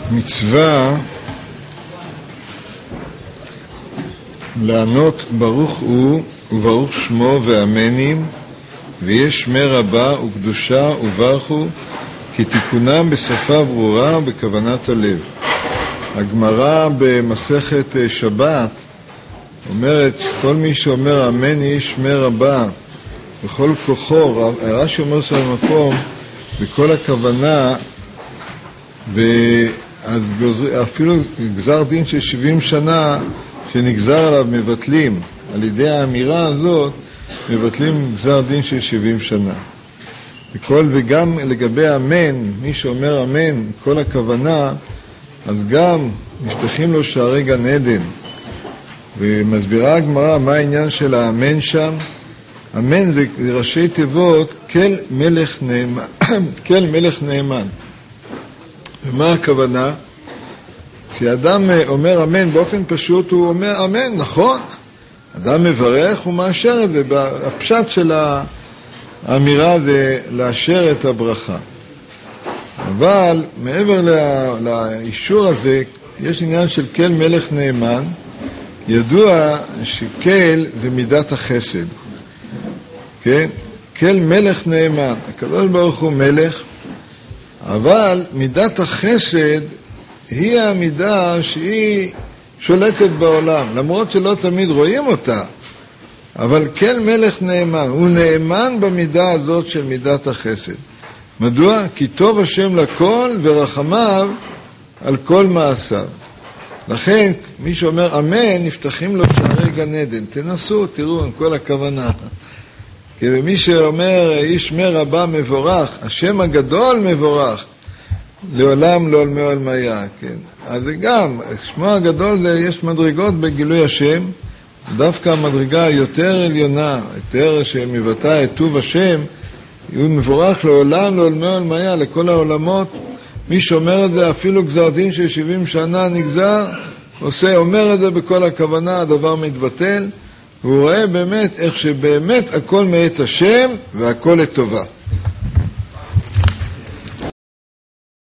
מצווה לענות ברוך הוא וברוך שמו ואמנים, ויש שמי רבה וקדושה וברכו, כי תיקונם בשפה ברורה ובכוונת הלב. הגמרא במסכת שבת אומרת שכל מי שאומר אמן יש שמי רבה בכל כוחו, רש"י אומר של המקום בכל הכוונה, ואז אפילו גזר דין של 70 שנה שנגזר עליו מבטלים, על ידי האמירה הזאת מבטלים גזר דין של 70 שנה. וגם לגבי אמן, מי שאומר אמן, כל הכוונה, אז גם משפחים לו שערי גן עדן. ומסבירה הגמרא מה העניין של האמן שם. אמן זה ראשי תיבות כל מלך נאמן. כל מלך נאמן. ומה הכוונה? כשאדם אומר אמן באופן פשוט הוא אומר אמן, נכון. אדם מברך ומאשר את זה. הפשט של האמירה זה לאשר את הברכה. אבל מעבר לאישור הזה יש עניין של כל מלך נאמן. ידוע שכל זה מידת החסד. כן? כל מלך נאמן. הקדוש ברוך הוא מלך, אבל מידת החסד היא המידה שהיא שולטת בעולם, למרות שלא תמיד רואים אותה. אבל כל מלך נאמן, הוא נאמן במידה הזאת של מידת החסד. מדוע? כי טוב השם לכל ורחמיו על כל מעשיו. לכן מי שאומר אמן נפתחים לו שערי גן עדן. תנסו, תראו עם כל הכוונה. כי מי שאומר איש שמי רבה מבורך, השם הגדול מבורך, לעולם לא עולמי עולמיה, כן. אז גם, שמו הגדול יש מדרגות בגילוי השם, דווקא המדרגה היותר עליונה, יותר שמבטא את טוב השם, הוא מבורך לעולם לא עולמי עולמיה, לכל העולמות. מי שאומר את זה, אפילו גזר דין של 70 שנה נגזר, אומר את זה בכל הכוונה, הדבר מתבטל, והוא רואה באמת איך שבאמת הכל מאת השם והכל לטובה.